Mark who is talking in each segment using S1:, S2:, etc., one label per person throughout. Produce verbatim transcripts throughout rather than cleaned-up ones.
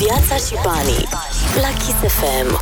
S1: Viața și banii la Kiss F M.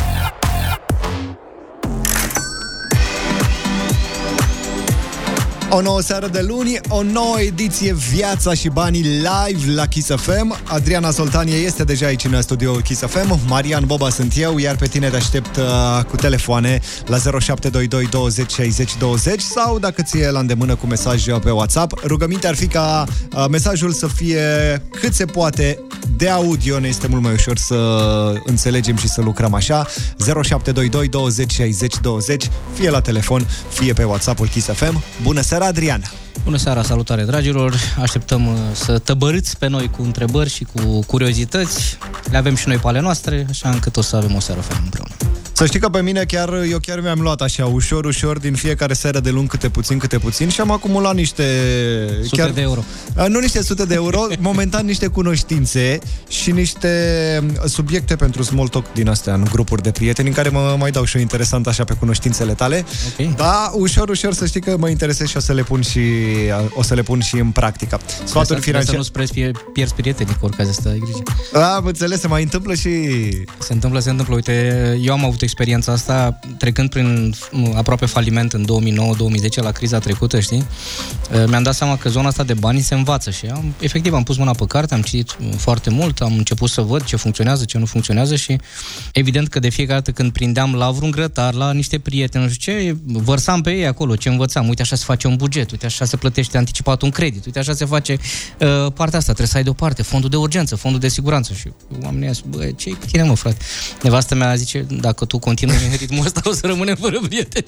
S2: O nouă seară de luni, o nouă ediție Viața și banii live la Kiss F M. Adriana Soltanie este deja aici în studioul Kiss F M. Marian Boba sunt eu, iar pe tine te aștept uh, cu telefoane la zero șapte doi doi douăzeci șaizeci douăzeci sau dacă ți-e la îndemână cu mesaj pe WhatsApp. Rugămintea ar fi ca uh, mesajul să fie cât se poate de audio, ne este mult mai ușor să înțelegem și să lucrăm așa. Zero șapte doi doi douăzeci șaizeci douăzeci, fie la telefon, fie pe WhatsApp-ul Kiss F M. Bună seara, Adriana!
S3: Bună seara, salutare dragilor! Așteptăm să tăbărâți pe noi cu întrebări și cu curiozități. Le avem și noi pe ale noastre, așa încât o să avem o seară faină împreună.
S2: Să știi că pe mine chiar, eu chiar mi-am luat așa, ușor, ușor, din fiecare seară de luni, câte puțin, câte puțin și am acumulat niște...
S3: Sute
S2: chiar,
S3: de euro.
S2: Nu niște sute de euro, momentan niște cunoștințe și niște subiecte pentru small talk din astea în grupuri de prieteni, în care mă mai dau și eu interesant așa pe cunoștințele tale.
S3: Okay.
S2: Da, ușor, ușor să știi că mă interesez și o să le pun și, o să le pun și în practică. Sfaturi financiare.
S3: Să nu-ți pierzi prietenii cu oricazia asta, ai grijă.
S2: Am înțeles, se mai întâmplă și...
S3: Se întâmplă, se întâmplă. Uite, eu am avut experiența asta trecând prin aproape faliment în două mii nouă două mii zece la criza trecută, știi? Mi-am dat seama că zona asta de bani se învață și am, efectiv am pus mâna pe carte, am citit foarte mult, am început să văd ce funcționează, ce nu funcționează și evident că de fiecare dată când prindeam la vreun grătar, la niște prieteni, nu știu ce, vărsam pe ei acolo ce învățam. Uite, așa se face un buget, uite, așa se plătește anticipat un credit, uite, așa se face uh, partea asta, trebuie să ai deoparte fondul de urgență, fondul de siguranță și oamenii ăia, bă, ce-i cu tine, mă, frate? Nevastă mea zice, dacă tu continui în ritmul ăsta, o să rămânem fără prieteni.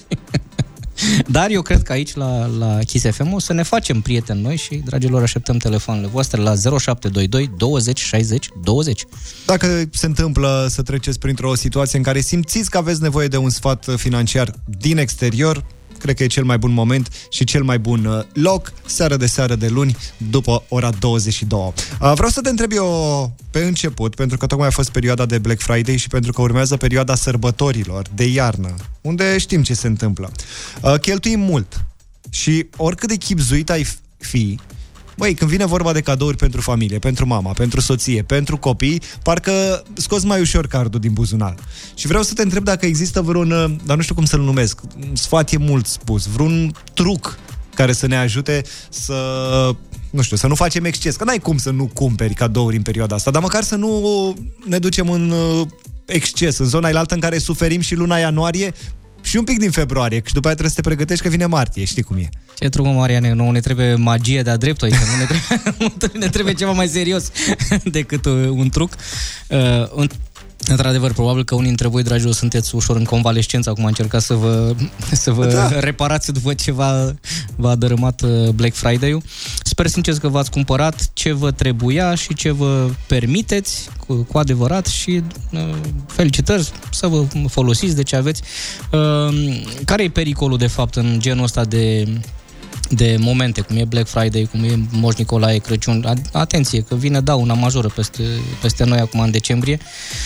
S3: Dar eu cred că aici, la, la Kiss F M, o să ne facem prieteni noi și, dragilor, așteptăm telefoanele voastre la zero șapte doi doi douăzeci șaizeci douăzeci.
S2: Dacă se întâmplă să treceți printr-o situație în care simțiți că aveți nevoie de un sfat financiar din exterior, cred că e cel mai bun moment și cel mai bun loc, seară de seară de luni, după ora douăzeci și două. Vreau să te întreb eu pe început, pentru că tocmai a fost perioada de Black Friday și pentru că urmează perioada sărbătorilor de iarnă, unde știm ce se întâmplă. Cheltuim mult și oricât de chibzuit ai fi, băi, când vine vorba de cadouri pentru familie, pentru mama, pentru soție, pentru copii, parcă scoți mai ușor cardul din buzunar. Și vreau să te întreb dacă există vreun, dar nu știu cum să-l numesc, sfat e mult spus, vreun truc care să ne ajute să, nu știu, să nu facem exces. Că n-ai cum să nu cumperi cadouri în perioada asta, dar măcar să nu ne ducem în exces, în zona ailaltă în care suferim și luna ianuarie și un pic din februarie, și după aia trebuie să te pregătești că vine martie, știi cum e.
S3: Ce truc, mă, Mariane, nu ne trebuie magie de-a dreptul aici, nu ne trebuie, ne trebuie ceva mai serios decât un truc. Uh, Într-adevăr, probabil că unii dintre voi, dragilor, sunteți ușor în convalescență, acum încercați să vă, să vă da. reparați după ce v-a, v-a dărâmat Black Friday-ul. Sper sincer că v-ați cumpărat ce vă trebuia și ce vă permiteți cu, cu adevărat și uh, felicitări, să vă folosiți de ce aveți. Uh, care e pericolul, de fapt, în genul ăsta de... de momente, cum e Black Friday, cum e Moș Nicolae, Crăciun. Atenție, că vine dauna majoră peste, peste noi acum în decembrie.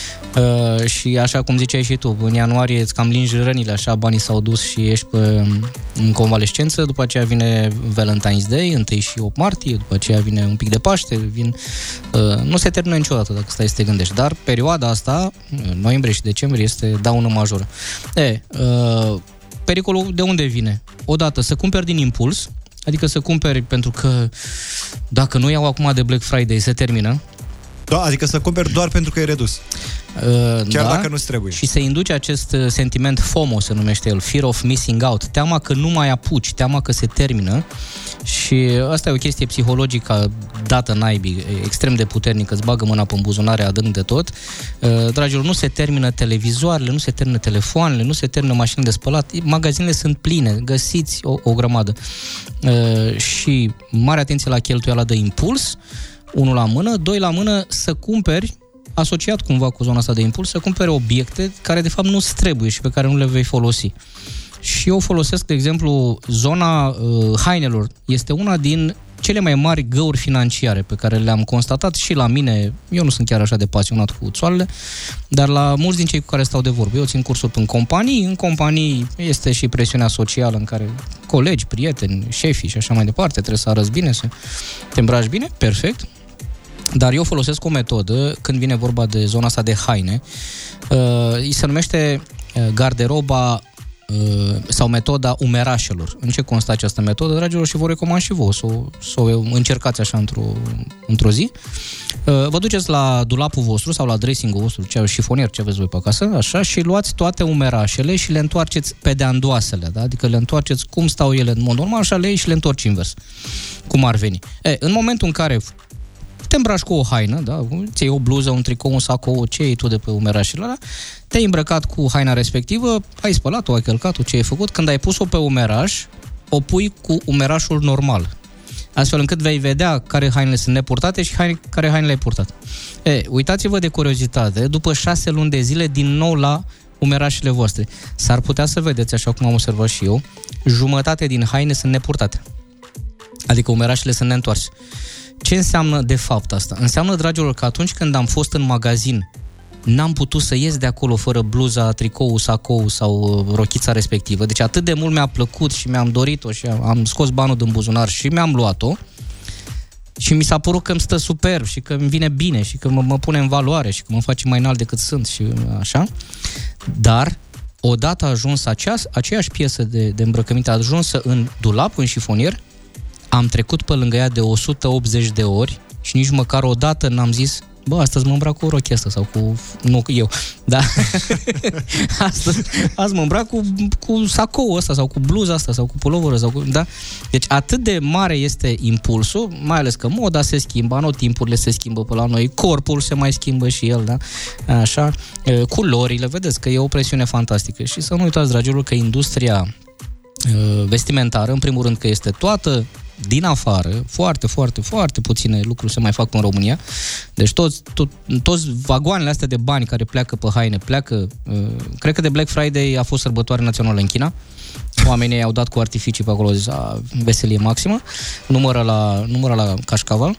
S3: Uh, și așa cum ziceai și tu, în ianuarie îți cam lingi rănile, așa, banii s-au dus și ești pe, în convalescență, după aceea vine Valentine's Day, întâi și opt martie, după aceea vine un pic de Paște, vin, uh, nu se termină niciodată dacă stai să te gândești, dar perioada asta, noiembrie și decembrie, este daună majoră. E, uh, pericolul de unde vine? Odată, să cumperi din impuls, adică să cumperi pentru că dacă nu iau acum de Black Friday se termină.
S2: Da, adică să cumperi doar pentru că e redus.
S3: Uh,
S2: Chiar
S3: da?
S2: dacă nu-ți trebuie.
S3: Și se induce acest sentiment FOMO, se numește el, Fear of Missing Out, teama că nu mai apuci, teama că se termină. Și asta e o chestie psihologică dată naibii, extrem de puternică, îți bagă mâna pe buzunare adânc de tot. Uh, dragilor, nu se termină televizoarele, nu se termină telefoanele, nu se termină mașinile de spălat, magazinele sunt pline, găsiți o, o grămadă. Uh, și mare atenție la cheltuiala de impuls, unul la mână, doi la mână, să cumperi, asociat cumva cu zona asta de impuls, să cumperi obiecte care de fapt nu-ți trebuie și pe care nu le vei folosi. Și eu folosesc, de exemplu, zona uh, hainelor. Este una din cele mai mari găuri financiare pe care le-am constatat și la mine. Eu nu sunt chiar așa de pasionat cu țoalele, dar la mulți din cei cu care stau de vorbă. Eu țin cursuri în companii, în companii este și presiunea socială în care colegi, prieteni, șefii și așa mai departe, trebuie să arăți bine, să te îmbraci bine, perfect. Dar eu folosesc o metodă când vine vorba de zona asta de haine. Uh, îi se numește uh, garderoba uh, sau metoda umerașelor. În ce constă această metodă, dragilor, și vă recomand și voi să o, să o încercați așa într-o, într-o zi. Uh, vă duceți la dulapul vostru sau la dressing-ul vostru, ce șifonier, ce aveți voi pe acasă, așa, și luați toate umerașele și le întoarceți pe de-andoasele, da? Adică le întoarceți cum stau ele în mod normal, așa le iei și le întorci invers, cum ar veni. E, în momentul în care te îmbraci cu o haină, da? Ți iei o bluză, un tricou, un sacou, ce iei tu de pe umerașele ăla, te-ai îmbrăcat cu haina respectivă, ai spălat-o, ai călcat-o, ce ai făcut, când ai pus-o pe umeraș, o pui cu umerașul normal. Astfel încât vei vedea care hainele sunt nepurtate și haine, care hainele ai purtat. E, uitați-vă de curiozitate, după șase luni de zile, din nou la umerașele voastre. S-ar putea să vedeți, așa cum am observat și eu, jumătate din haine sunt nepurtate. Adică umerașele sunt neîntoarse. Ce înseamnă de fapt asta? Înseamnă, dragilor, că atunci când am fost în magazin, n-am putut să ies de acolo fără bluza, tricou, sacou sau rochița respectivă. Deci atât de mult mi-a plăcut și mi-am dorit-o și am scos banul din buzunar și mi-am luat-o și mi s-a părut că îmi stă superb și că îmi vine bine și că mă, mă pune în valoare și că mă face mai înalt decât sunt și așa. Dar odată ajuns acea, aceeași piesă de, de îmbrăcăminte ajunsă în dulap, în șifonier, am trecut pe lângă ea de o sută optzeci de ori și nici măcar o dată n-am zis, bă, astăzi mă îmbrac cu rochia asta sau cu... Nu, eu, da. astăzi, azi mă îmbrac cu, cu sacoul ăsta sau cu bluza asta sau cu puloverul sau cu... Da? Deci atât de mare este impulsul, mai ales că moda se schimbă, anotimpurile se schimbă pe la noi, corpul se mai schimbă și el, da? Așa, culorile, vedeți că e o presiune fantastică. Și să nu uitați, dragilor, că industria vestimentară, în primul rând că este toată din afară, foarte, foarte, foarte puține lucruri se mai fac în România. Deci toți, tot, toți vagoanele astea de bani care pleacă pe haine, pleacă, uh, cred că de Black Friday a fost sărbătoare națională în China. Oamenii au dat cu artificii pe acolo, au zis, a, veselie maximă, numără la, numără la cașcaval.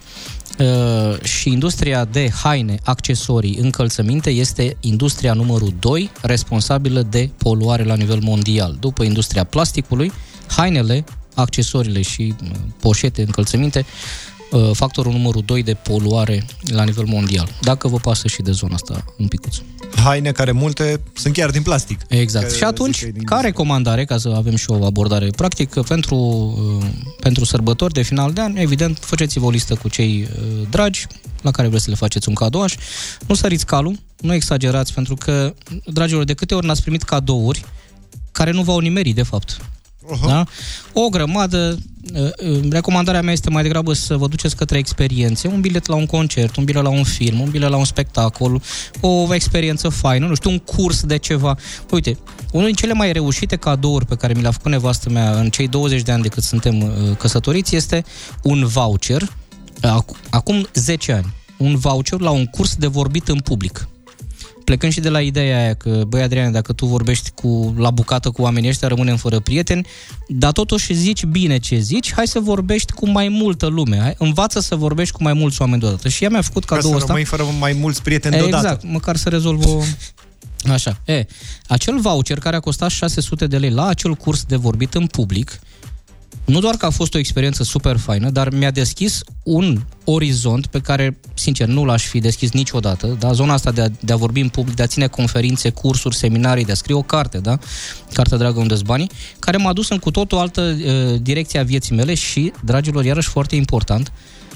S3: Uh, și industria de haine, accesorii, încălțăminte este industria numărul doi responsabilă de poluare la nivel mondial. După industria plasticului, hainele, accesoriile și poșete, încălțăminte, factorul numărul doi de poluare la nivel mondial. Dacă vă pasă și de zona asta un picuț.
S2: Haine care multe sunt chiar din plastic.
S3: Exact. Și atunci, ca recomandare, ca să avem și o abordare practică, pentru, pentru sărbători de final de an, evident, faceți-vă o listă cu cei dragi la care vreți să le faceți un cadouaș. Nu săriți calul, nu exagerați, pentru că, dragilor, de câte ori n-ați primit cadouri care nu v-au nimerit, de fapt. Uh-huh. Da? O grămadă. Recomandarea mea este mai degrabă să vă duceți către experiențe, un bilet la un concert, un bilet la un film, un bilet la un spectacol, o experiență faină, nu știu, un curs de ceva. Uite, unul din cele mai reușite cadouri pe care mi le-a făcut nevastă mea în cei douăzeci de ani de cât suntem căsătoriți este un voucher, acum zece ani, un voucher la un curs de vorbit în public. Plecând și de la ideea aia că, băi, Adriane, dacă tu vorbești cu, la bucată cu oamenii ăștia, rămânem fără prieteni, dar totuși zici bine ce zici, hai să vorbești cu mai multă lume, hai, învață să vorbești cu mai mulți oameni deodată. Și ea mi-a făcut cadou ăsta. Ca să rămâi
S2: fără mai mulți prieteni deodată.
S3: Exact, măcar să rezolv o... Așa. E, acel voucher care a costat șase sute de lei la acel curs de vorbit în public, nu doar că a fost o experiență super faină, dar mi-a deschis un orizont pe care, sincer, nu l-aș fi deschis niciodată, da? Zona asta de a, de a vorbi în public, de a ține conferințe, cursuri, seminarii, de a scrie o carte, da? Cartea dragă, unde-s banii, care m-a dus în cu tot o altă uh, direcție a vieții mele și, dragilor, iarăși foarte important,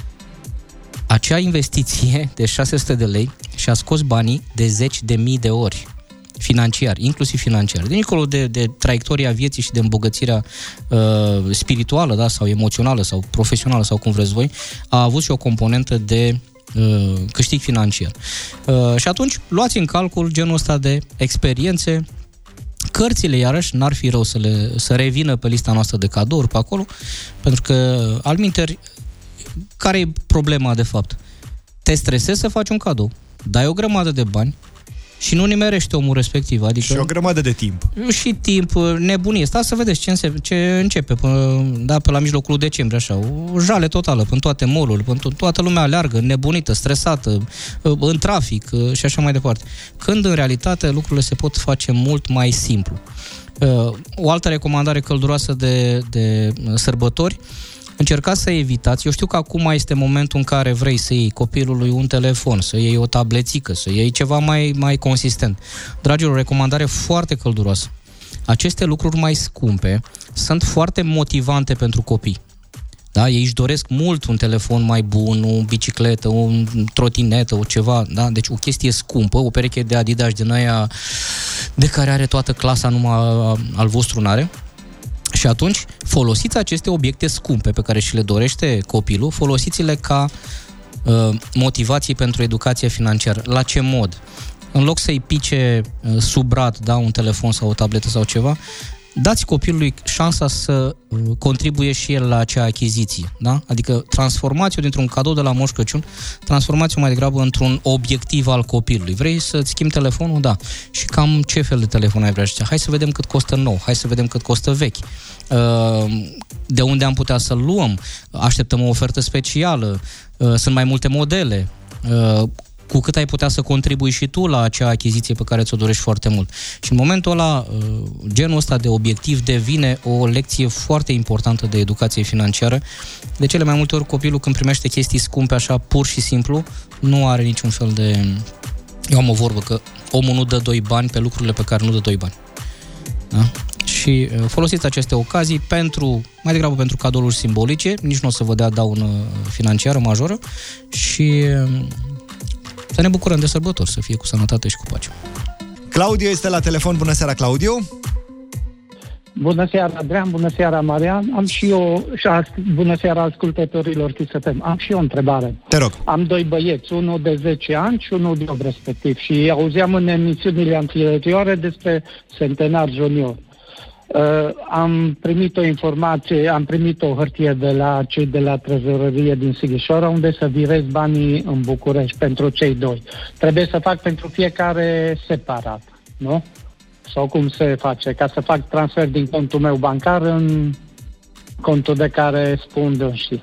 S3: acea investiție de șase sute de lei și-a scos banii de zeci de mii de ori. Financiar, inclusiv financiar. Dincolo de, de traiectoria vieții și de îmbogățirea uh, spirituală, da, sau emoțională, sau profesională, sau cum vreți voi, a avut și o componentă de uh, câștig financiar. Uh, și atunci, luați în calcul genul ăsta de experiențe. Cărțile, iarăși, n-ar fi rău să, le, să revină pe lista noastră de cadouri pe acolo, pentru că, alminteri, care e problema, de fapt? Te stresezi să faci un cadou, dai o grămadă de bani, și nu nimerește omul respectiv. Adică
S2: și o grămadă de timp.
S3: Și timp, nebunie. Stați să vedeți ce, înse- ce începe până, da, pe la mijlocul decembrie, așa. O jale totală, până toate mall-uri, până toată lumea aleargă, nebunită, stresată, în trafic și așa mai departe. Când, în realitate, lucrurile se pot face mult mai simplu. O altă recomandare călduroasă de, de sărbători, încercați să evitați. Eu știu că acum este momentul în care vrei să iei copilului un telefon, să iei o tabletică, să iei ceva mai, mai consistent. Dragilor, o recomandare foarte călduroasă. Aceste lucruri mai scumpe sunt foarte motivante pentru copii. Da? Ei își doresc mult un telefon mai bun, o bicicletă, o trotinetă, o ceva, da? Deci o chestie scumpă, o pereche de Adidas din aia de care are toată clasa, numai al vostru n-are. Și atunci folosiți aceste obiecte scumpe pe care și le dorește copilul, folosiți-le ca uh, motivație pentru educație financiară. La ce mod? În loc să-i pice uh, sub brad, da, un telefon sau o tabletă sau ceva, dați copilului șansa să uh, contribuie și el la acea achiziție, da? Adică transformați-o dintr-un cadou de la Moș Crăciun, transformați-o mai degrabă într-un obiectiv al copilului. Vrei să-ți schimbi telefonul? Da. Și cam ce fel de telefon ai vrea? Hai să vedem cât costă nou, hai să vedem cât costă vechi. Uh, de unde am putea să-l luăm? Așteptăm o ofertă specială, uh, sunt mai multe modele. Uh, cu cât ai putea să contribui și tu la acea achiziție pe care ți-o dorești foarte mult. Și în momentul ăla, genul ăsta de obiectiv devine o lecție foarte importantă de educație financiară. De cele mai multe ori copilul, când primește chestii scumpe așa, pur și simplu, nu are niciun fel de... Eu am o vorbă că omul nu dă doi bani pe lucrurile pe care nu dă doi bani. Da? Și folosiți aceste ocazii pentru, mai degrabă pentru cadouri simbolice, nici nu o să vă dea daună financiară majoră și să ne bucurăm de sărbători, să fie cu sănătate și cu pace.
S2: Claudiu este la telefon. Bună seara, Claudiu!
S4: Bună seara, Adrian, bună seara, Marian. Am și eu, și bună seara ascultătorilor Kiss F M. Am și eu o întrebare.
S2: Te rog.
S4: Am doi băieți, unul de zece ani și unul de opt respectiv. Și auzeam în emisiunile anterioare despre Centenar Junior. Uh, am primit o informație, am primit o hârtie de la cei de la trezorerie din Sighișoara, unde să virez banii în București pentru cei doi. Trebuie să fac pentru fiecare separat, nu? Sau cum se face? Ca să fac transfer din contul meu bancar în contul de care spun dânsii.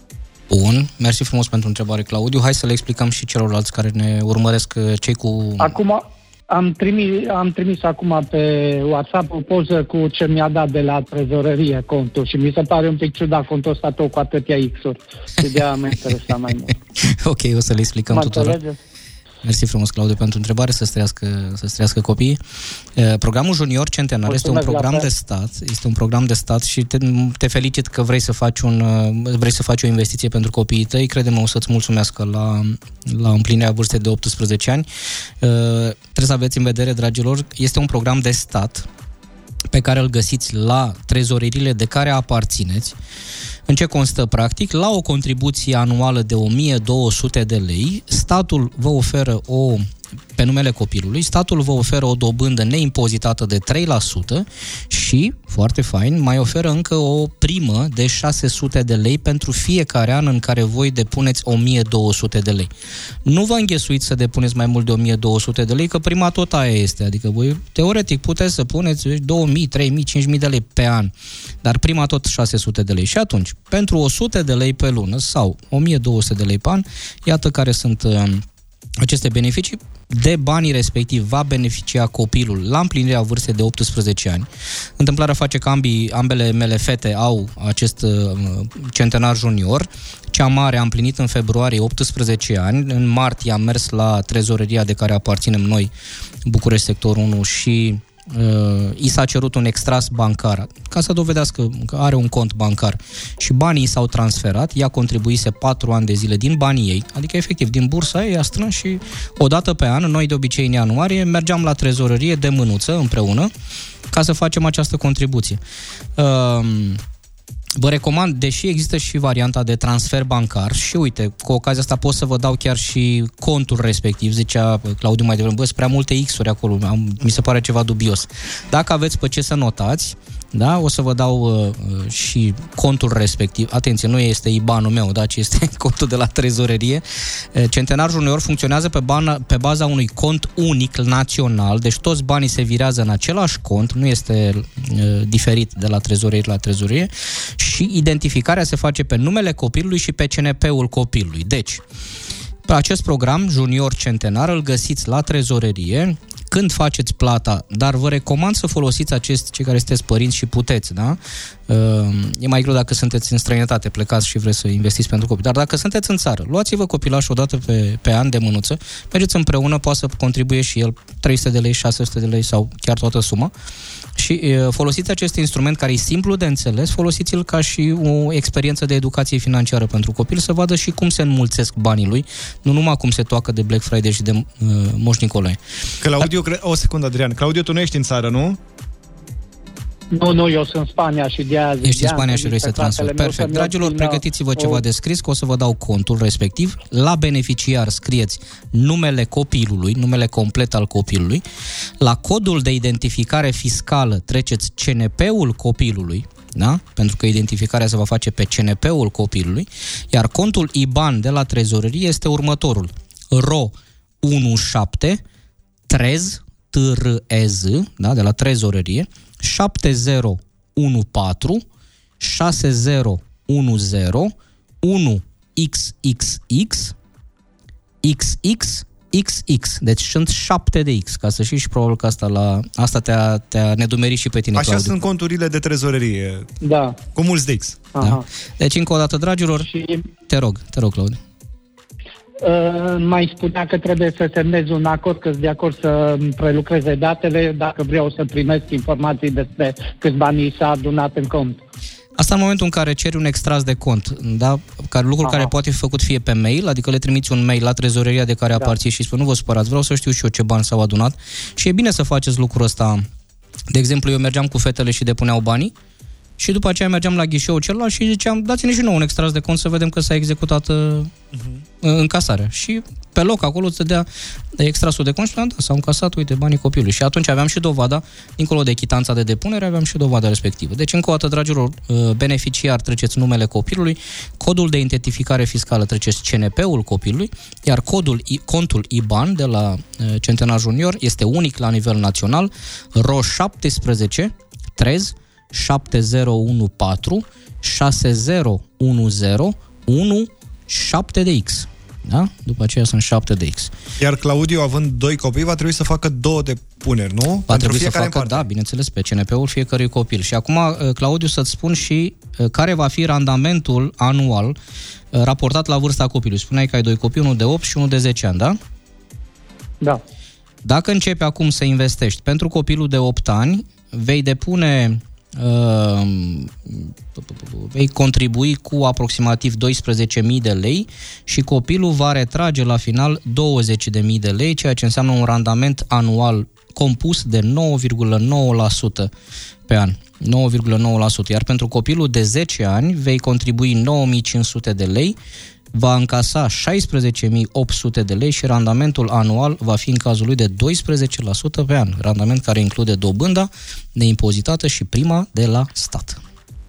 S3: Bun, mersi frumos pentru întrebare, Claudiu. Hai să le explicăm și celorlalți care ne urmăresc, cei cu...
S4: Acum... Am trimis, am trimis acum pe WhatsApp o poză cu ce mi-a dat de la trezorerie contul și mi se pare un pic ciudat contul ăsta tot cu atâtea X-uri. Și de-aia m-a interesat mai mult.
S3: Ok, o să le explicăm
S4: mă
S3: tuturor.
S4: înțelegeți?
S3: Mersi frumos, Claudiu, pentru întrebare, să străiască, să străiască copiii. Programul Junior Centenar este un program de stat, este un program de stat și te, te felicit că vrei să faci un vrei să faci o investiție pentru copiii tăi. Crede-mă, o să-ți mulțumească la, la împlinirea vârstei de optsprezece ani. Trebuie să aveți în vedere, dragilor, este un program de stat pe care îl găsiți la trezoreriile de care aparțineți. În ce constă practic? La o contribuție anuală de o mie două sute de lei, statul vă oferă o, pe numele copilului, statul vă oferă o dobândă neimpozitată de trei la sută și, foarte fain, mai oferă încă o primă de șase sute de lei pentru fiecare an în care voi depuneți o mie două sute de lei. Nu vă înghesuiți să depuneți mai mult de o mie două sute de lei, că prima tot aia este, adică voi teoretic puteți să puneți două mii, trei mii, cinci mii de lei pe an, dar prima tot șase sute de lei. Și atunci, pentru o sută de lei pe lună sau o mie două sute de lei pe an, iată care sunt uh, aceste beneficii. De banii respectiv va beneficia copilul la împlinirea vârstei de optsprezece ani. Întâmplarea face că ambii, ambele mele fete au acest uh, Centenar Junior. Cea mare a împlinit în februarie optsprezece ani, în martie a mers la trezoreria de care aparținem noi, București Sectorul unu, și uh, i s-a cerut un extras bancar ca să dovedească că are un cont bancar și banii s-au transferat. Ea contribuise patru ani de zile din banii ei, adică efectiv din bursa ei a strâns și o dată pe an, noi de obicei în ianuarie mergeam la trezorerie de mânuță împreună ca să facem această contribuție. Uh, Vă recomand, deși există și varianta de transfer bancar și uite, cu ocazia asta pot să vă dau chiar și contul respectiv, zicea Claudiu mai devreme, bă, sunt prea multe X-uri acolo, am, mi se pare ceva dubios. Dacă aveți pe ce să notați, da, o să vă dau uh, și contul respectiv. Atenție, nu este I B A N-ul meu, da, ci este contul de la trezorerie. Centenar Junior funcționează pe, bana, pe baza unui cont unic național, deci toți banii se virează în același cont, nu este uh, diferit de la trezorerie la trezorerie și identificarea se face pe numele copilului și pe C N P-ul copilului. Deci, pe acest program Junior Centenar îl găsiți la trezorerie când faceți plata, dar vă recomand să folosiți acest, cei care sunteți părinți și puteți, da? E mai greu dacă sunteți în străinătate, plecați și vreți să investiți pentru copii. Dar dacă sunteți în țară, luați-vă copilașul odată pe, pe an de mânuță, mergeți împreună, poate să contribuie și el trei sute de lei, șase sute de lei sau chiar toată suma. Și folosiți acest instrument care e simplu de înțeles, folosiți-l ca și o experiență de educație financiară pentru copil, să vadă și cum se înmulțesc banii lui, nu numai cum se toacă de Black Friday și de uh, Moș Nicolae.
S2: Claudiu, Dar... o secundă, Adrian. Claudiu, tu nu ești în țară, nu?
S4: Nu, nu, eu sunt în Spania și de azi.
S3: Ești în Spania și vrei să transferi. Perfect. Dragilor, pregătiți-vă ceva de scris, că o să vă dau contul respectiv. La beneficiar scrieți numele copilului, numele complet al copilului. La codul de identificare fiscală treceți C N P-ul copilului, da? Pentru că identificarea se va face pe C N P-ul copilului, iar contul I B A N de la trezorerie este următorul. R O unu șapte trez T R E Z, da? De la trezorerie, șapte zero unu patru șase zero unu zero unu X X X X X X X. Deci sunt șapte de X, ca să știi, și probabil că asta, la, asta te-a, te-a nedumerit și pe tine,
S2: Așa
S3: Claudiu.
S2: sunt conturile de trezorerie.
S4: Da.
S2: Cu mulți de X.
S3: Da? Deci, încă o dată, dragilor,
S4: și...
S3: te rog, te rog, Claudiu.
S4: Uh, mai spunea că trebuie să semnez un acord, că sunt de acord să prelucreze datele dacă vreau să primesc informații despre câți bani s-a adunat în cont.
S3: Asta în momentul în care ceri un extras de cont, da? Care, lucrul Aha. care poate fi făcut fie pe mail, adică le trimiți un mail la trezoreria de care da. aparții și spui, nu vă supărați, vreau să știu și eu ce bani s-au adunat. Și e bine să faceți lucrul ăsta. De exemplu, eu mergeam cu fetele și depuneau banii și după aceea mergeam la ghișeul celălalt și ziceam, dați-ne și nouă un extras de cont să vedem că s-a executat uh, uh-huh. încasarea. Și pe loc acolo îți dădea extrasul de cont și spuneam, da, s-au încasat, uite, banii copilului. Și atunci aveam și dovada, dincolo de chitanța de depunere, aveam și dovada respectivă. Deci, încă o dată, dragilor, beneficiar, treceți numele copilului, codul de identificare fiscală treceți C N P-ul copilului, iar codul, contul I B A N de la Centenar Junior este unic la nivel național, R O șaptesprezece trez șapte zero unu patru șase zero unu zero unu șapte de X. Da? După aceea sunt șapte de X.
S2: Iar Claudiu, având doi copii, va trebui să facă două depuneri, nu?
S3: Va trebui să facă, da, bineînțeles, pe C N P-ul fiecărui copil. Și acum, Claudiu, să-ți spun și care va fi randamentul anual raportat la vârsta copilului. Spuneai că ai doi copii, unul de opt și unul de zece ani, da?
S4: Da.
S3: Dacă începi acum să investești pentru copilul de opt ani, vei depune... Uh, vei contribui cu aproximativ doisprezece mii de lei și copilul va retrage la final douăzeci de mii de lei, ceea ce înseamnă un randament anual compus de nouă virgulă nouă la sută pe an. nouă virgulă nouă la sută. Iar pentru copilul de zece ani vei contribui nouă mii cinci sute de lei, va încasa șaisprezece mii opt sute de lei și randamentul anual va fi în cazul lui de doisprezece la sută pe an. Randament care include dobânda neimpozitată și prima de la stat.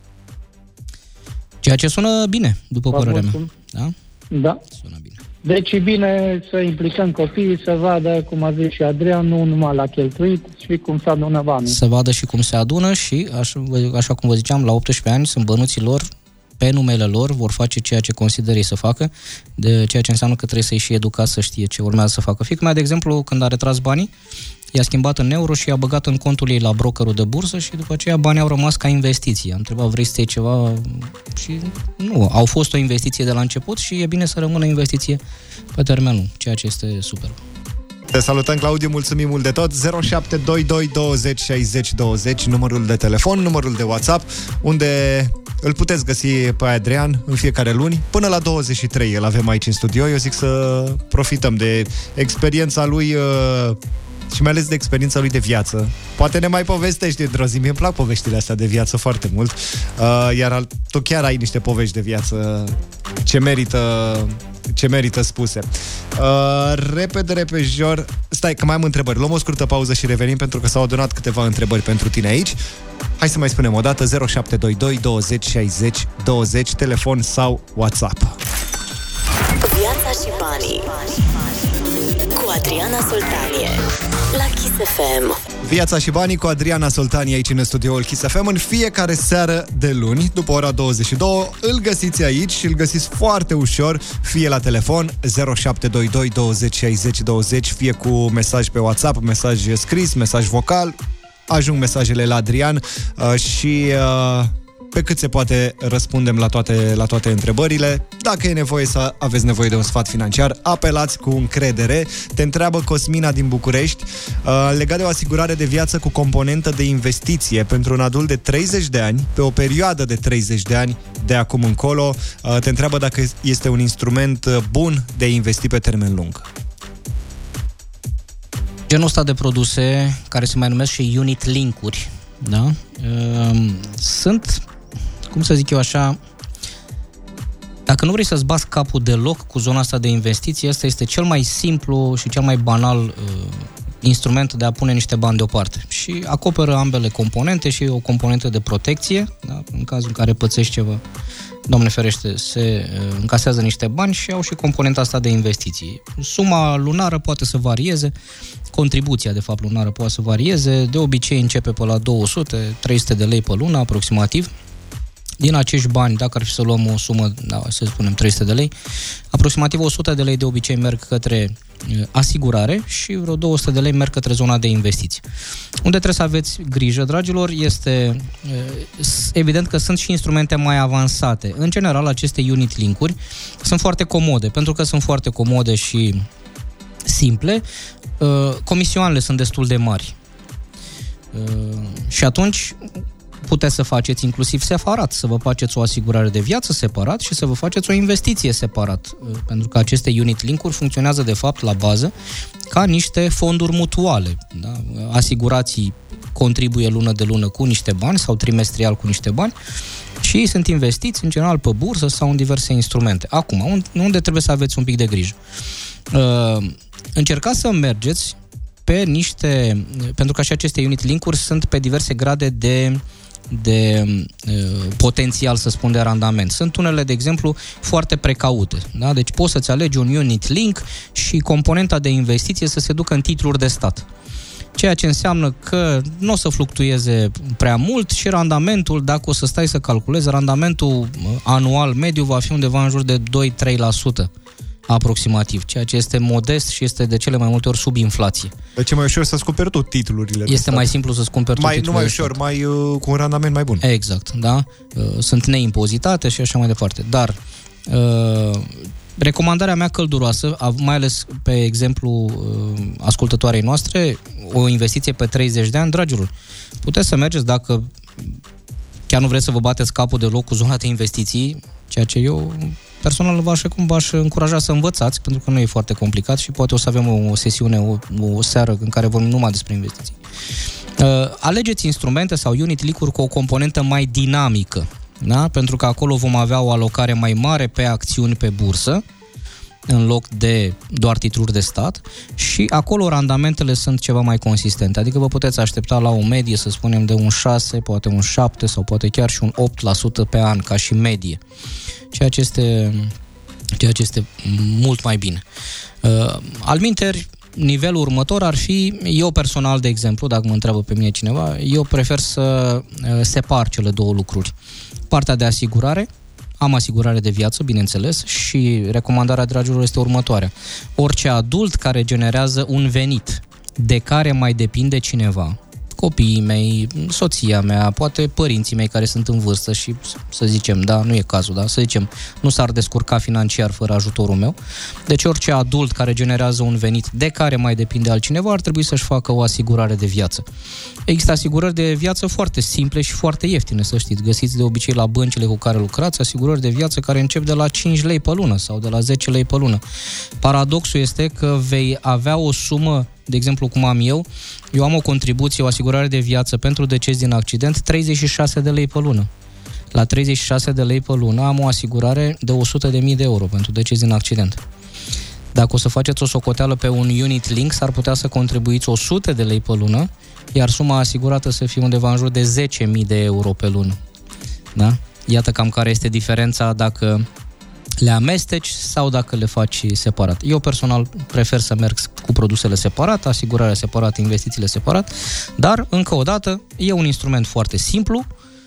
S3: Ceea ce sună bine, după Vă părerea mea. Da?
S4: Da.
S3: Sună bine.
S4: Deci e bine să implicăm copiii, să vadă, cum a zis și Adrian, nu numai la cheltuit, și cum se adună banii.
S3: Să vadă și cum se adună și, așa, așa cum vă ziceam, la optsprezece ani sunt bănuții lor, pe numele lor, vor face ceea ce consideră ei să facă, de ceea ce înseamnă că trebuie să-i și educați să știe ce urmează să facă. Fiica mea, de exemplu, când a retras banii, i-a schimbat în euro și i-a băgat în contul ei la brokerul de bursă și după aceea banii au rămas ca investiție. Am întrebat, vrei să iei ceva? Și nu, au fost o investiție de la început și e bine să rămână investiție pe termen lung, ceea ce este super.
S2: Te salutăm, Claudiu, mulțumim mult de tot. zero șapte doi doi douăzeci șaizeci douăzeci, numărul de telefon, numărul de WhatsApp, unde îl puteți găsi pe Adrian în fiecare luni, până la douăzeci și trei îl avem aici în studio. Eu zic să profităm de experiența lui uh, și mai ales de experiența lui de viață. Poate ne mai povestești într-o zi. Mie-mi plac poveștile astea de viață foarte mult. Uh, iar tu chiar ai niște povești de viață ce merită, ce merită spuse. Uh, repede, repejor. Stai, că mai am întrebări. Luăm o scurtă pauză și revenim, pentru că s-au adunat câteva întrebări pentru tine aici. Hai să mai spunem o dată: zero șapte doi doi douăzeci șaizeci douăzeci, telefon sau WhatsApp.
S1: Viața și banii cu Adriana Soltanie la Kiss F M.
S2: Viața și banii cu Adriana Soltanie aici în studioul Kiss F M în fiecare seară de luni, după ora douăzeci și două. Îl găsiți aici și îl găsiți foarte ușor, fie la telefon zero șapte doi doi douăzeci șaizeci douăzeci, fie cu mesaj pe WhatsApp, mesaj scris, mesaj vocal. Ajung mesajele la Adrian uh, și uh, pe cât se poate răspundem la toate, la toate întrebările. Dacă e nevoie să aveți nevoie de un sfat financiar, apelați cu încredere. Te întreabă Cosmina din București, uh, legat de o asigurare de viață cu componentă de investiție pentru un adult de treizeci de ani, pe o perioadă de treizeci de ani de acum încolo. Uh, te întreabă dacă este un instrument bun de a investi pe termen lung.
S3: Genul ăsta de produse, care se mai numesc și unit link-uri, da? Sunt, cum să zic eu așa, dacă nu vrei să-ți bați capul deloc cu zona asta de investiții, ăsta este cel mai simplu și cel mai banal uh, instrument de a pune niște bani deoparte. Și acoperă ambele componente, și o componentă de protecție, da? În cazul în care pățești ceva, Doamne ferește, se uh, încasează niște bani, și au și componenta asta de investiții. Suma lunară poate să varieze, contribuția, de fapt, lunară poate să varieze, de obicei începe pe la două sute trei sute de lei pe lună, aproximativ. Din acești bani, dacă ar fi să luăm o sumă, da, să spunem trei sute de lei, aproximativ o sută de lei de obicei merg către asigurare și vreo două sute de lei merg către zona de investiții. Unde trebuie să aveți grijă, dragilor, este evident că sunt și instrumente mai avansate. În general, aceste unit link-uri sunt foarte comode, pentru că sunt foarte comode și simple, comisioanele sunt destul de mari. Și atunci puteți să faceți inclusiv separat, să vă faceți o asigurare de viață separat și să vă faceți o investiție separat, pentru că aceste unit link-uri funcționează de fapt la bază ca niște fonduri mutuale. Da? Asigurații contribuie lună de lună cu niște bani sau trimestrial cu niște bani și ei sunt investiți în general pe bursă sau în diverse instrumente. Acum, unde trebuie să aveți un pic de grijă? Încercați să mergeți pe niște, pentru că și aceste unit link-uri sunt pe diverse grade de de uh, potențial, să spun, de randament. Sunt unele, de exemplu, foarte precaute. Da? Deci poți să-ți alegi un unit link și componenta de investiție să se ducă în titluri de stat. Ceea ce înseamnă că nu o să fluctueze prea mult și randamentul, dacă o să stai să calculezi, randamentul anual mediu va fi undeva în jur de doi-trei la sută aproximativ, ceea ce este modest și este de cele mai multe ori sub inflație.
S2: Deci e mai ușor să-ți cumperi tu titlurile.
S3: Este mai simplu să-ți cumperi tu
S2: mai,
S3: titlurile.
S2: Nu mai ușor, mai uh, cu un randament mai bun.
S3: Exact, da. Uh, sunt neimpozitate și așa mai departe. Dar uh, recomandarea mea călduroasă, mai ales pe exemplu uh, ascultătoarei noastre, o investiție pe treizeci de ani, dragilor, puteți să mergeți, dacă chiar nu vreți să vă bateți capul deloc cu zona de investiții, ceea ce eu personal v-aș, cum v-aș încuraja să învățați, pentru că nu e foarte complicat și poate o să avem o sesiune, o, o seară în care vorbim numai despre investiții. Uh, alegeți instrumente sau unit link-uri cu o componentă mai dinamică, da? Pentru că acolo vom avea o alocare mai mare pe acțiuni pe bursă, în loc de doar titluri de stat, și acolo randamentele sunt ceva mai consistente. Adică vă puteți aștepta la o medie, să spunem, de un șase, poate un șapte sau poate chiar și un opt la sută pe an, ca și medie. Ceea ce este, ceea ce este mult mai bine. Uh, alminteri, nivelul următor ar fi, eu personal, de exemplu, dacă mă întreabă pe mine cineva, eu prefer să separ cele două lucruri. Partea de asigurare, am asigurare de viață, bineînțeles, și recomandarea, dragilor, este următoarea. Orice adult care generează un venit de care mai depinde cineva, copiii mei, soția mea, poate părinții mei care sunt în vârstă și, să zicem, da, nu e cazul, da, să zicem, nu s-ar descurca financiar fără ajutorul meu. Deci orice adult care generează un venit de care mai depinde altcineva ar trebui să-și facă o asigurare de viață. Există asigurări de viață foarte simple și foarte ieftine, să știți. Găsiți de obicei la băncile cu care lucrați asigurări de viață care încep de la cinci lei pe lună sau de la zece lei pe lună. Paradoxul este că vei avea o sumă, de exemplu cum am eu, eu am o contribuție, o asigurare de viață pentru deces din accident, treizeci și șase de lei pe lună. La treizeci și șase de lei pe lună am o asigurare de o sută de mii de euro pentru deces din accident. Dacă o să faceți o socoteală pe un unit link, s-ar putea să contribuiți o sută de lei pe lună, iar suma asigurată să fie undeva în jur de zece mii de euro pe lună. Da? Iată cam care este diferența dacă le amesteci sau dacă le faci separat. Eu personal prefer să merg cu produsele separat, asigurarea separat, investițiile separat, dar, încă o dată, e un instrument foarte simplu,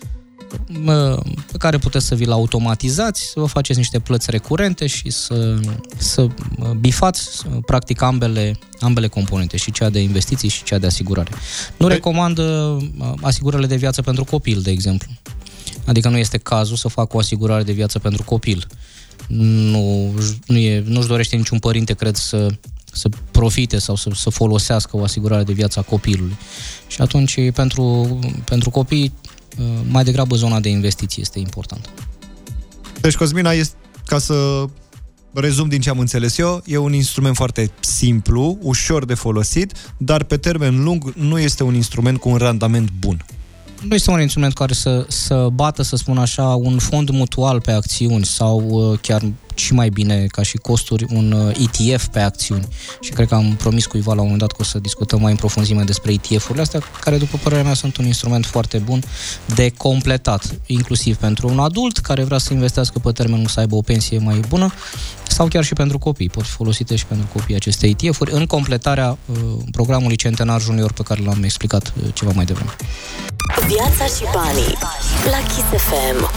S3: pe care puteți să vi-l automatizați, să vă faceți niște plăți recurente și să, să bifați, practic, ambele, ambele componente, și cea de investiții și cea de asigurare. Nu recomand asigurările de viață pentru copil, de exemplu. Adică nu este cazul să facă o asigurare de viață pentru copil. Nu, nu e, nu-și dorește niciun părinte, cred, să, să profite sau să, să folosească o asigurare de viață a copilului. Și atunci, pentru, pentru copii, mai degrabă zona de investiții este importantă.
S2: Deci, Cosmina, este, ca să rezum din ce am înțeles eu, e un instrument foarte simplu, ușor de folosit, dar pe termen lung nu este un instrument cu un randament bun.
S3: Nu este un instrument care să, să bată, să spun așa, un fond mutual pe acțiuni sau chiar și mai bine ca și costuri un E T F pe acțiuni. Și cred că am promis cuiva la un moment dat că o să discutăm mai în profunzime despre E T F-urile astea, care după părerea mea sunt un instrument foarte bun de completat, inclusiv pentru un adult care vrea să investească pe termen lung, să aibă o pensie mai bună, sau chiar și pentru copii. Pot fi folosite și pentru copii aceste E T F-uri în completarea uh, programului Centenar Junior pe care l-am explicat uh, ceva mai devreme.
S1: Viața și banii la Kiss F M.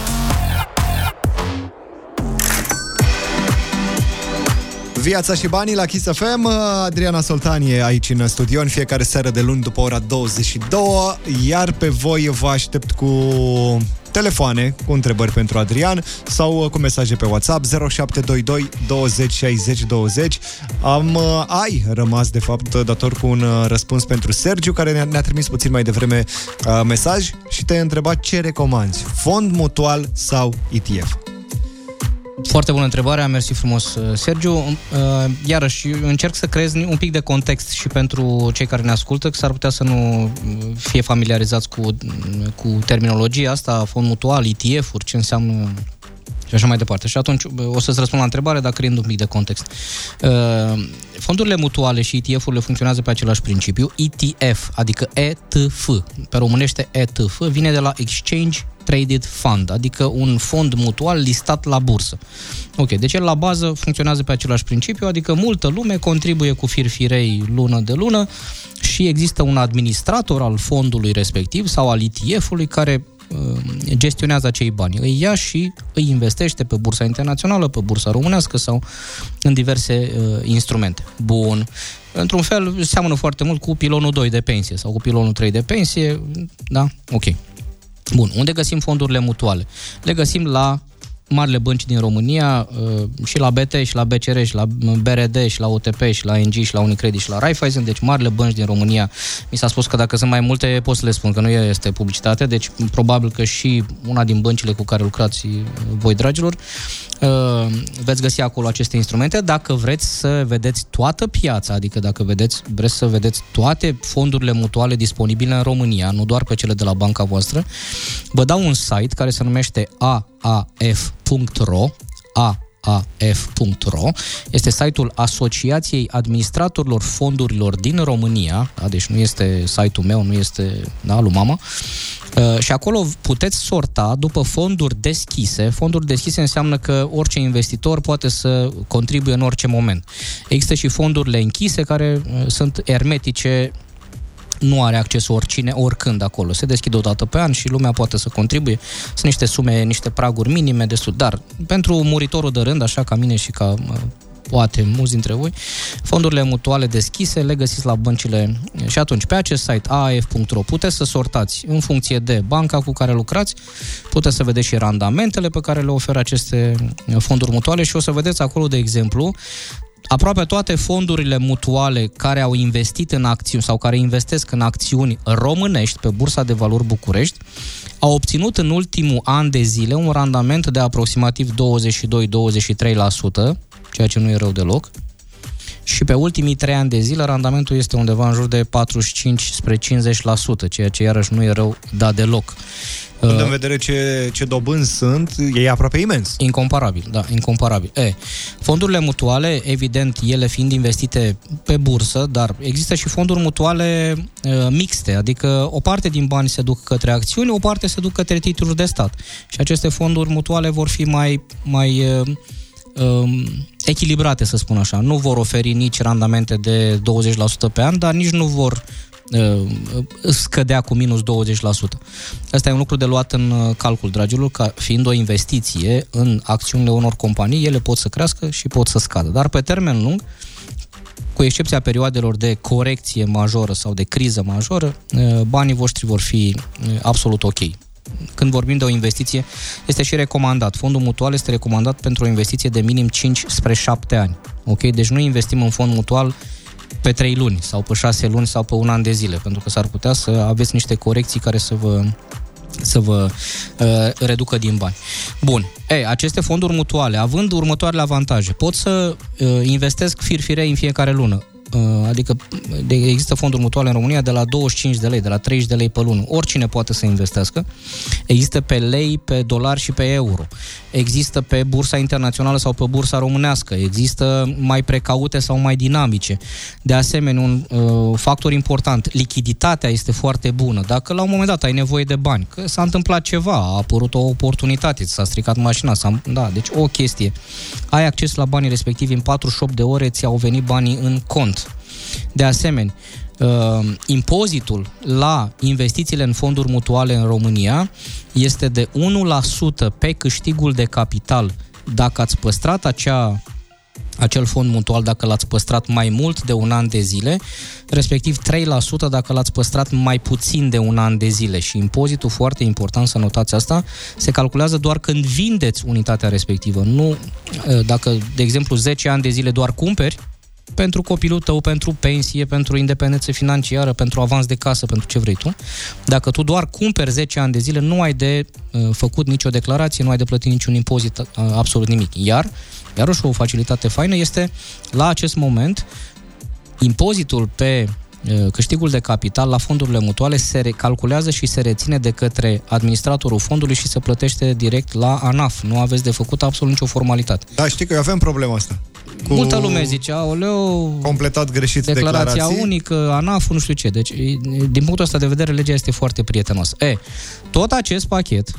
S2: Viața și banii la Kiss F M. Adriana Soltanie aici în studio în fiecare seară de luni după ora douăzeci și două, iar pe voi vă aștept cu telefoane, cu întrebări pentru Adrian sau cu mesaje pe WhatsApp zero șapte doi doi douăzeci șaizeci douăzeci. Am, ai rămas, de fapt, dator cu un răspuns pentru Sergiu, care ne-a, ne-a trimis puțin mai devreme uh, mesaj și te-a întrebat ce recomanzi, fond mutual sau E T F?
S3: Foarte bună întrebare, mersi frumos, Sergiu. Iarăși, încerc să creez un pic de context și pentru cei care ne ascultă, că s-ar putea să nu fie familiarizați cu, cu terminologia asta, fond mutual, E T F-uri, ce înseamnă și așa mai departe. Și atunci o să-ți răspund la întrebare, dar creând un pic de context. Fondurile mutuale și E T F-urile funcționează pe același principiu. E T F, adică E T F, pe românește E T F, vine de la Exchange Traded Fund, adică un fond mutual listat la bursă. Ok, deci el la bază funcționează pe același principiu, adică multă lume contribuie cu firfirei lună de lună și există un administrator al fondului respectiv sau al E T F-ului care gestionează acei bani. Îi ia și îi investește pe bursa internațională, pe bursa românească sau în diverse uh, instrumente. Bun. Într-un fel, seamănă foarte mult cu pilonul doi de pensie sau cu pilonul trei de pensie. Da? Ok. Bun. Unde găsim fondurile mutuale? Le găsim la marile bănci din România, și la B T, și la B C R, și la B R D, și la O T P, și la I N G, și la Unicredit, și la Raiffeisen, deci marile bănci din România. Mi s-a spus că dacă sunt mai multe, pot să le spun, că nu este publicitate, deci probabil că și una din băncile cu care lucrați voi, dragilor, veți găsi acolo aceste instrumente. Dacă vreți să vedeți toată piața, adică dacă vedeți, vreți să vedeți toate fondurile mutuale disponibile în România, nu doar pe cele de la banca voastră, vă dau un site care se numește A A F punct R O, A A F punct R O, este site-ul Asociației Administratorilor Fondurilor din România, da? Deci nu este site-ul meu, nu este, da, lui mama. Uh, și acolo puteți sorta după fonduri deschise. Fonduri deschise înseamnă că orice investitor poate să contribuie în orice moment. Există și fondurile închise care uh, sunt ermetice, nu are acces oricine, oricând acolo. Se deschide o dată pe an și lumea poate să contribuie. Sunt niște sume, niște praguri minime destul. Dar pentru muritorul de rând, așa ca mine și ca poate mulți dintre voi, fondurile mutuale deschise le găsiți la băncile. Și atunci, pe acest site A A F punct R O puteți să sortați în funcție de banca cu care lucrați, puteți să vedeți și randamentele pe care le oferă aceste fonduri mutuale și o să vedeți acolo, de exemplu, aproape toate fondurile mutuale care au investit în acțiuni sau care investesc în acțiuni românești pe Bursa de Valori București au obținut în ultimul an de zile un randament de aproximativ douăzeci și doi douăzeci și trei la sută, ceea ce nu e rău deloc. Și pe ultimii trei ani de zile randamentul este undeva în jur de patruzeci și cinci spre cincizeci la sută, ceea ce iarăși nu e rău, da, deloc.
S2: În vedere ce, ce dobânzi sunt, e aproape imens.
S3: Incomparabil, da, incomparabil. E, fondurile mutuale, evident, ele fiind investite pe bursă, dar există și fonduri mutuale e, mixte, adică o parte din bani se duc către acțiuni, o parte se duc către titluri de stat. Și aceste fonduri mutuale vor fi mai, mai e, Um, echilibrate, să spun așa. Nu vor oferi nici randamente de douăzeci la sută pe an, dar nici nu vor uh, scădea cu minus douăzeci la sută. Asta e un lucru de luat în calcul, dragilor, că fiind o investiție în acțiunile unor companii, ele pot să crească și pot să scadă. Dar pe termen lung, cu excepția perioadelor de corecție majoră sau de criză majoră, banii voștri vor fi absolut ok. când vorbim de o investiție, este și recomandat. Fondul mutual este recomandat pentru o investiție de minim cinci spre șapte ani. Ok? Deci nu investim în fond mutual pe trei luni sau pe șase luni sau pe un an de zile, pentru că s-ar putea să aveți niște corecții care să vă să vă uh, reducă din bani. Bun. Ei, aceste fonduri mutuale, având următoarele avantaje, pot să uh, investesc firfirei în fiecare lună. Adică există fonduri mutuale în România de la douăzeci și cinci de lei, de la treizeci de lei pe lună. Oricine poate să investească. Există pe lei, pe dolari și pe euro. Există pe bursa internațională sau pe bursa românească. Există mai precaute sau mai dinamice. De asemenea, un uh, factor important, lichiditatea este foarte bună. Dacă la un moment dat ai nevoie de bani, că s-a întâmplat ceva, a apărut o oportunitate, s-a stricat mașina, s-a, da, deci o chestie. Ai acces la banii respectivi în patruzeci și opt de ore, ți-au venit banii în cont. De asemenea, uh, impozitul la investițiile în fonduri mutuale în România este de unu la sută pe câștigul de capital dacă ați păstrat acea, acel fond mutual, dacă l-ați păstrat mai mult de un an de zile, respectiv trei la sută dacă l-ați păstrat mai puțin de un an de zile. Și impozitul, foarte important să notați asta, se calculează doar când vindeți unitatea respectivă. Nu dacă, de exemplu, zece ani de zile doar cumperi, pentru copilul tău, pentru pensie, pentru independență financiară, pentru avans de casă, pentru ce vrei tu. Dacă tu doar cumperi zece ani de zile, nu ai de uh, făcut nicio declarație, nu ai de plătit niciun impozit, uh, absolut nimic. Iar, iarăși o facilitate faină este, la acest moment, impozitul pe uh, câștigul de capital la fondurile mutuale se recalculează și se reține de către administratorul fondului și se plătește direct la ANAF. Nu aveți de făcut absolut nicio formalitate.
S2: Da, știi că eu aveam problema asta. Cu
S3: multă lume zice, aoleu,
S2: completat greșit
S3: declarația
S2: declarații.
S3: unică, ANAF, nu știu ce. Deci, din punctul ăsta de vedere, legea este foarte prietenoasă. E, tot acest pachet,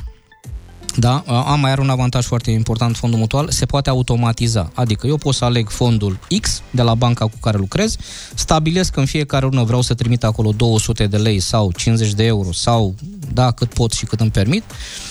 S3: da, am mai are un avantaj foarte important, fondul mutual, se poate automatiza. Adică eu pot să aleg fondul X de la banca cu care lucrez, stabilesc că în fiecare lună vreau să trimit acolo două sute de lei sau cincizeci de euro sau, da, cât pot și cât îmi permit,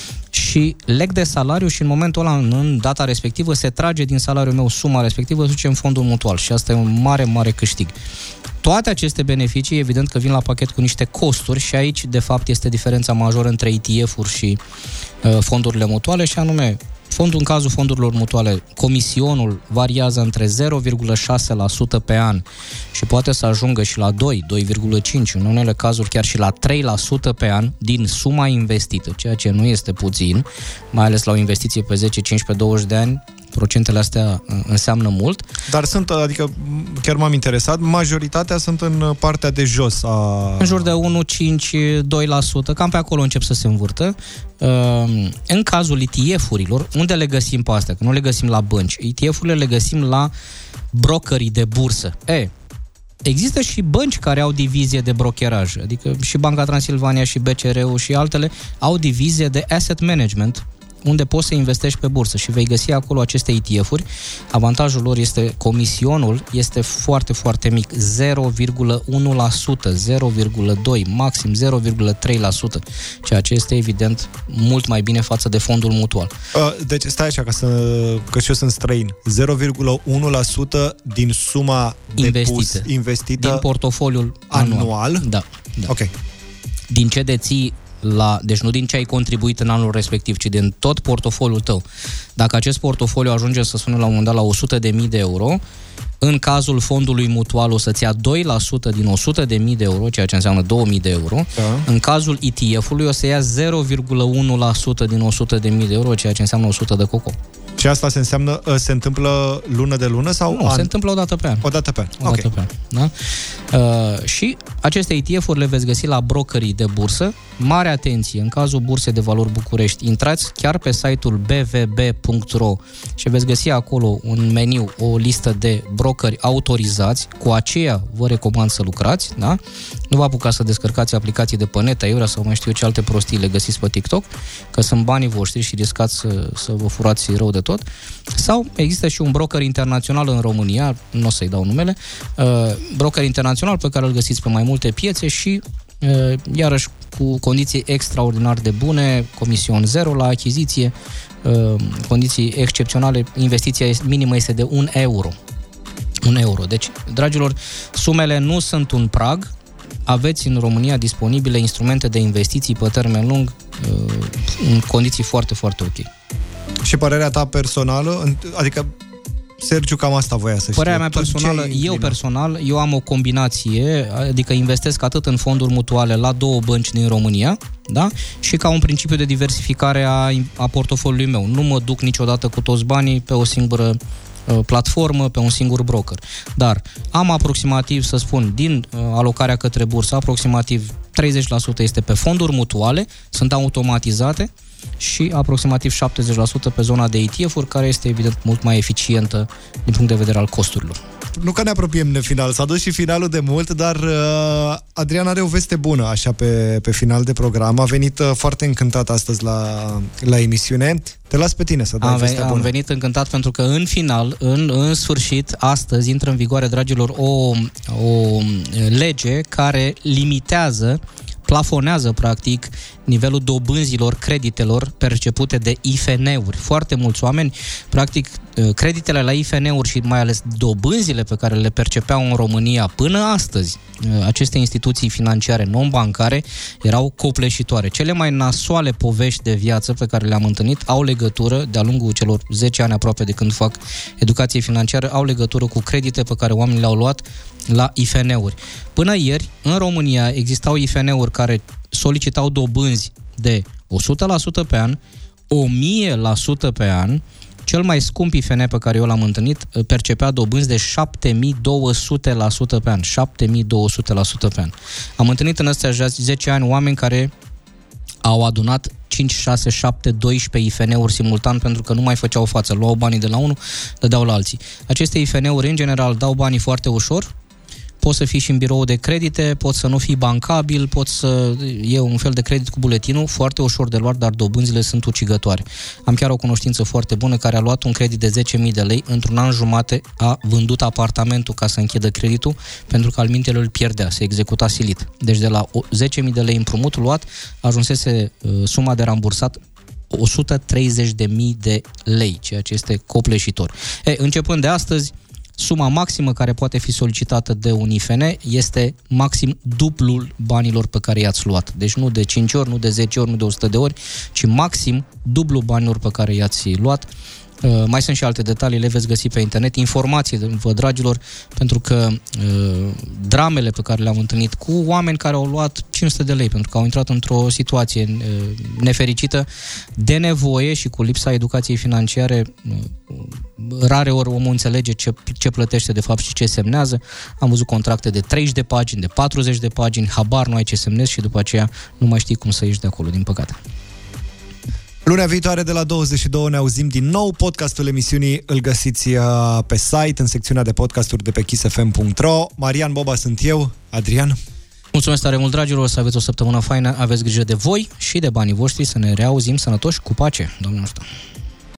S3: și leg de salariu și în momentul ăla, în data respectivă, se trage din salariul meu suma respectivă, se duce în fondul mutual și asta e un mare, mare câștig. Toate aceste beneficii, evident că vin la pachet cu niște costuri și aici, de fapt, este diferența majoră între E T F-uri și uh, fondurile mutuale și anume, fondul, în cazul fondurilor mutuale, comisionul variază între zero virgulă șase la sută pe an și poate să ajungă și la doi, doi virgulă cinci, în unele cazuri chiar și la trei la sută pe an din suma investită, ceea ce nu este puțin, mai ales la o investiție pe zece, cincisprezece, douăzeci de ani, procentele astea înseamnă mult.
S2: Dar sunt, adică chiar m-am interesat, majoritatea sunt în partea de jos a...
S3: În jur de unu, cinci, doi la sută, cam pe acolo încep să se învârtă. În cazul E T F-urilor, unde le găsim pe astea? Că nu le găsim la bănci. E T F-urile le găsim la brokerii de bursă. E, există și bănci care au divizie de brokeraj, adică și Banca Transilvania și B C R-ul și altele au divizie de asset management, unde poți să investești pe bursă și vei găsi acolo aceste E T F-uri. Avantajul lor este comisionul este foarte, foarte mic, zero virgulă unu la sută, zero virgulă doi, maxim zero virgulă trei la sută, ceea ce este evident mult mai bine față de fondul mutual.
S2: Deci stai așa, ca să, că și eu sunt străin, zero virgulă unu la sută din suma
S3: investită,
S2: depus, investită
S3: din portofoliul anual. anual. Da, da.
S2: Ok.
S3: Din ce deții la, deci nu din ce ai contribuit în anul respectiv, ci din tot portofoliul tău. Dacă acest portofoliu ajunge să sună la un moment dat la o sută de mii de euro, în cazul fondului mutual o să-ți ia doi la sută din o sută de mii de euro, ceea ce înseamnă două mii de euro. Da. În cazul E T F-ului o să ia zero virgulă unu la sută din o sută de mii de euro, ceea ce înseamnă o sută de coco.
S2: Și asta se înseamnă, se întâmplă lună de lună sau
S3: nu,
S2: an?
S3: Se întâmplă o dată pe an.
S2: O dată pe an.
S3: O dată
S2: Okay.
S3: pe an, da? Uh, și aceste E T F-uri le veți găsi la brokerii de bursă. Mare atenție, în cazul Bursei de Valori București, intrați chiar pe site-ul b v b punct r o și veți găsi acolo un meniu, o listă de brokeri autorizați, cu aceea vă recomand să lucrați, da? Nu vă apucați să descărcați aplicații de pe net, aiurea sau mai știu eu ce alte prostii le găsiți pe TikTok, că sunt banii voștri și riscați să, să vă furați rău de tot. Sau există și un broker internațional în România, nu o să-i dau numele, uh, broker internațional pe care îl găsiți pe mai multe piețe și uh, iarăși cu condiții extraordinar de bune, comision zero la achiziție, uh, condiții excepționale, investiția minimă este de un euro. Un euro. Deci, dragilor, sumele nu sunt un prag, aveți în România disponibile instrumente de investiții pe termen lung în condiții foarte, foarte ok.
S2: Și părerea ta personală? Adică Sergiu cam asta voia să știe.
S3: Părerea mea personală, eu personal, eu am o combinație, adică investesc atât în fonduri mutuale la două bănci din România, da? Și ca un principiu de diversificare a, a portofoliului meu. Nu mă duc niciodată cu toți banii pe o singură uh, platformă, pe un singur broker. Dar am aproximativ, să spun, din uh, alocarea către bursă, aproximativ treizeci la sută este pe fonduri mutuale, sunt automatizate, și aproximativ șaptezeci la sută pe zona de E T F-uri, care este evident mult mai eficientă din punct de vedere al costurilor.
S2: Nu că ne apropiem de final, s-a dus și finalul de mult, dar uh, Adrian are o veste bună așa pe, pe final de program. A venit uh, foarte încântat astăzi la, la emisiune. Te las pe tine să dai
S3: am
S2: vestea bună.
S3: Am venit încântat pentru că în final, în, în sfârșit, astăzi intră în vigoare, dragilor, o, o lege care limitează, plafonează, practic, nivelul dobânzilor creditelor percepute de I F N-uri. Foarte mulți oameni, practic, creditele la I F N-uri și mai ales dobânzile pe care le percepeau în România până astăzi, aceste instituții financiare non-bancare, erau copleșitoare. Cele mai nasoale povești de viață pe care le-am întâlnit au legătură, de-a lungul celor zece ani aproape de când fac educație financiară, au legătură cu credite pe care oamenii le-au luat la I F N-uri. Până ieri, în România, existau I F N-uri care solicitau dobânzi de o sută la sută pe an, o mie la sută pe an. Cel mai scump I F N pe care eu l-am întâlnit percepea dobânzi de șapte mii două sute la sută pe an. șapte mii două sute la sută pe an. Am întâlnit în astea zece ani oameni care au adunat cinci, șase, șapte, doisprezece I F N-uri simultan pentru că nu mai făceau față. Luau banii de la unul, dădeau la alții. Aceste I F N-uri, în general, dau banii foarte ușor. Poți să fii și în birou de credite, poți să nu fii bancabil, poți să iei un fel de credit cu buletinul, foarte ușor de luat, dar dobânzile sunt ucigătoare. Am chiar o cunoștință foarte bună care a luat un credit de zece mii de lei, într-un an jumate a vândut apartamentul ca să închidă creditul, pentru că almintele îl pierdea, se executa silit. Deci de la zece mii de lei împrumutul luat, ajunsese uh, suma de rambursat o sută treizeci de mii de lei, ceea ce este copleșitor. E, începând de astăzi, suma maximă care poate fi solicitată de un I F N este maxim dublul banilor pe care i-ați luat. Deci nu de cinci ori, nu de zece ori, nu de o sută de ori, ci maxim dublu banilor pe care i-ați luat. Uh, mai sunt și alte detalii, le veți găsi pe internet. Informații, vă dragilor, pentru că uh, dramele pe care le-am întâlnit cu oameni care au luat cinci sute de lei pentru că au intrat într-o situație uh, nefericită, de nevoie și cu lipsa educației financiare, uh, rare ori omul înțelege ce, ce plătește de fapt și ce semnează. Am văzut contracte de treizeci de pagini, de patruzeci de pagini, habar nu ai ce semnezi și după aceea nu mai știi cum să ieși de acolo, din păcate.
S2: Lunea viitoare de la douăzeci și două ne auzim din nou. Podcastul emisiunii îl găsiți pe site, în secțiunea de podcasturi de pe kiss f m punct r o. Marian Boba sunt eu, Adrian.
S3: Mulțumesc tare mult, dragilor, să aveți o săptămână faină, aveți grijă de voi și de banii voștri, să ne reauzim sănătoși, cu pace, Doamne ajută.